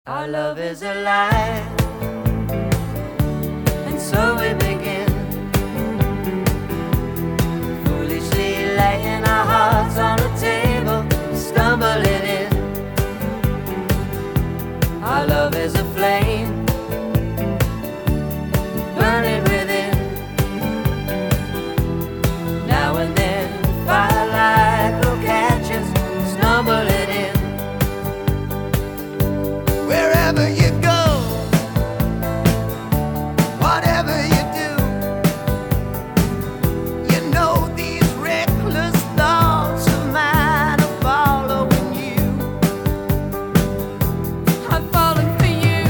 Our love is alive, and so we begin, foolishly laying our hearts on the table, stumbling in. Our love is a flame, burning within. Now and then, firelight will catch us, stumbling in. Wherever you go, whatever you do, you know these reckless thoughts of mine are following you. I'm falling for you,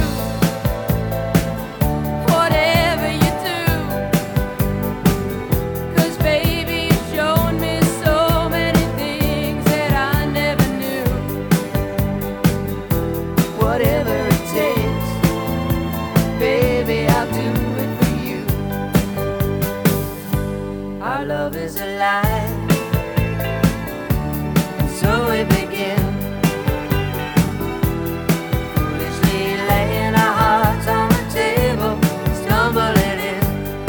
whatever you do, 'cause baby you've shown me so many things that I never knew. Whatever it takes, baby, I'll do it for you. Our love is alive, and so we begin, foolishly laying our hearts on the table, stumbling in.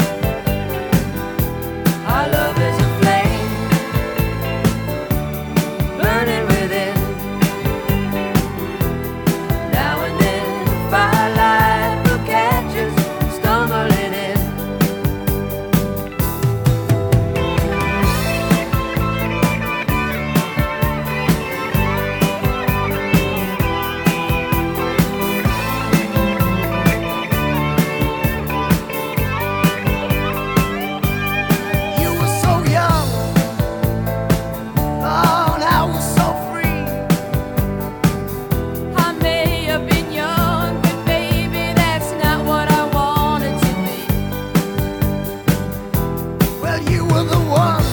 Our love is a flame, burning within. Now and then, firelight will catch us, stumbling in. You were so young, oh, and I was so free. I may have been young, but baby that's not what I wanted to be. Well, you were the one